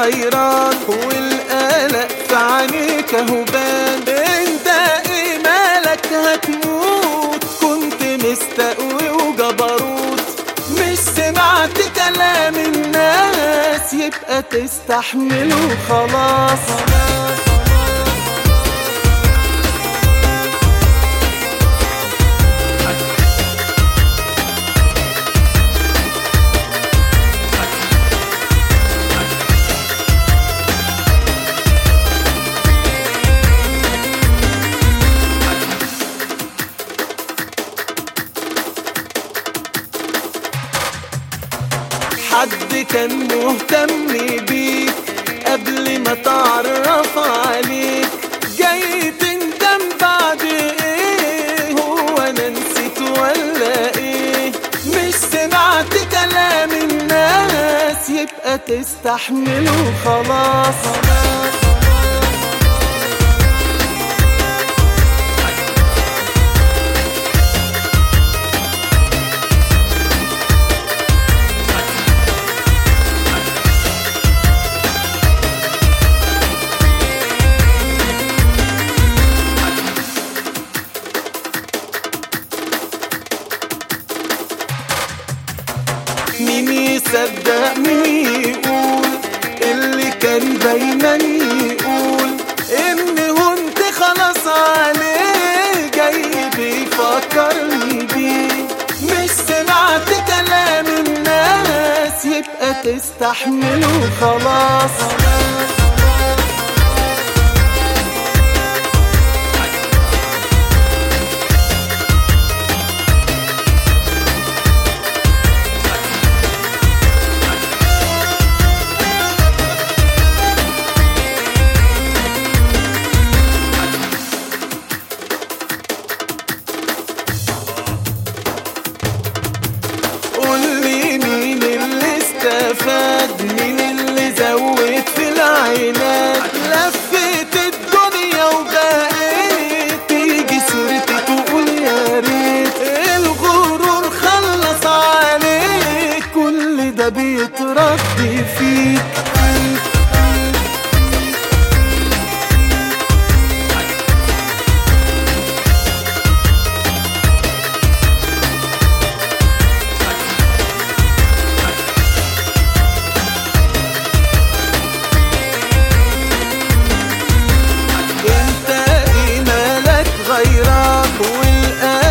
غيران والقلق في عينيك اهو بان. انت ايه مالك هتموت؟ كنت مستقوي وجبروت، مش سمعت كلام الناس يبقى تستحمل وخلاص. حد كان مهتم بيك قبل ما تعرف عليك، جاي تندم بعد ايه؟ هو انا نسيت ولا ايه؟ مش سمعت كلام الناس يبقى تستحمل وخلاص. مين يصدق مين يقول اللي كان دايما يقول ان هنت خلاص عليه، جاي بيفكرني بيه. مش سمعت كلام الناس يبقى تستحمل وخلاص. قولي مين اللي استفاد؟ مين اللي زود في العينات؟ لفيت الدنيا وبقيت تيجي صورتي تقول يا ريت. الغرور خلص عليك، كل ده بيترد فيك. غيرك والقلق